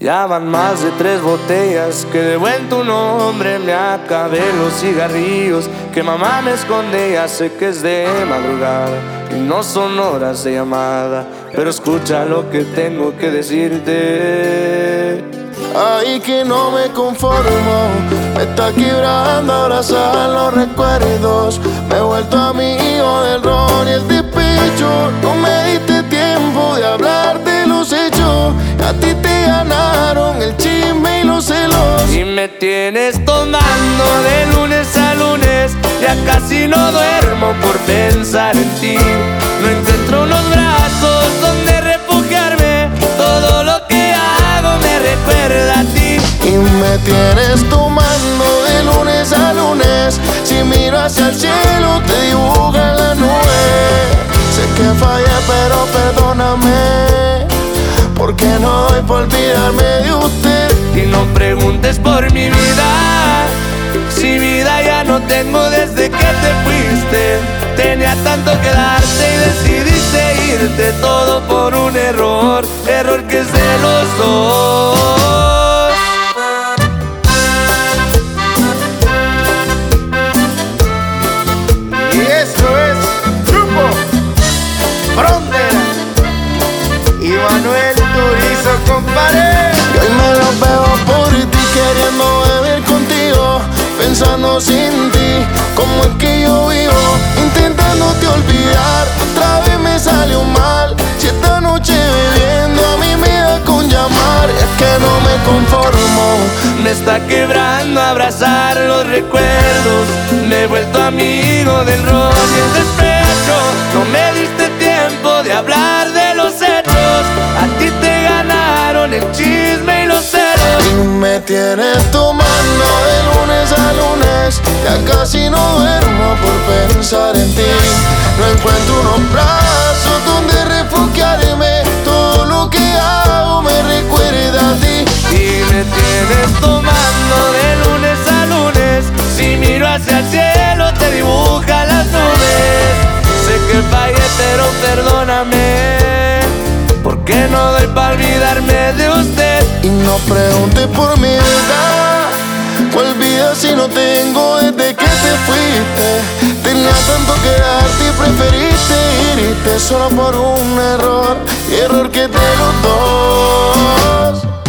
Ya van más de 3 botellas que debo en tu nombre. Me acabé los cigarrillos que mamá me esconde. Ya sé que es de madrugada y no son horas de llamada, pero escucha lo que tengo que decirte. Ay, que no me conformo, me está quebrando abrazar los recuerdos. Me he vuelto amigo del ron y el despecho. No me diste tiempo de hablar de los hechos. A ti te ganaron el chisme y los celos. Y me tienes tomando de lunes a lunes. Ya casi no duermo por pensar en ti. No encuentro unos brazos donde refugiarme. Todo lo que hago me recuerda a ti. Y me tienes tomando de lunes a lunes. Si miro hacia el cielo te dibuja la nube. Sé que fallé pero perdóname, porque no doy por olvidarme de usted. Y no preguntes por mi vida, si vida ya no tengo desde que te fuiste. Tenía tanto que darte y decidiste irte. Todo por un error, error que es de los dos. Y esto es Grupo Frontera y Manuel Turizo, compadre. Y hoy me lo veo por ti, queriendo beber contigo, pensando sin ti, como es que yo vivo, intentándote olvidar. Otra vez me salió mal, si esta noche bebiendo a mí me da con llamar. Es que no me conformo, me está quebrando abrazar los recuerdos. Me he vuelto amigo del ron y el despecho. No me diste tiempo de hablar de los hechos. A ti te ganaron el chisme y los celos. y me tienes tomando de lunes a lunes. Ya casi no duermo por pensar en ti. No encuentro unos brazos donde refugiarme. Todo lo que hago me recuerda a ti. Y me tienes tomando de lunes a lunes. Si miro hacia el cielo te dibuja las nubes. Sé que fallé pero perdóname, porque no doy para olvidarme de usted. Y no preguntes por mi verdad, ¿cuál vida si no tengo desde que te fuiste? Tenía tanto que darte y preferiste irte solo por un error, y error que de los dos.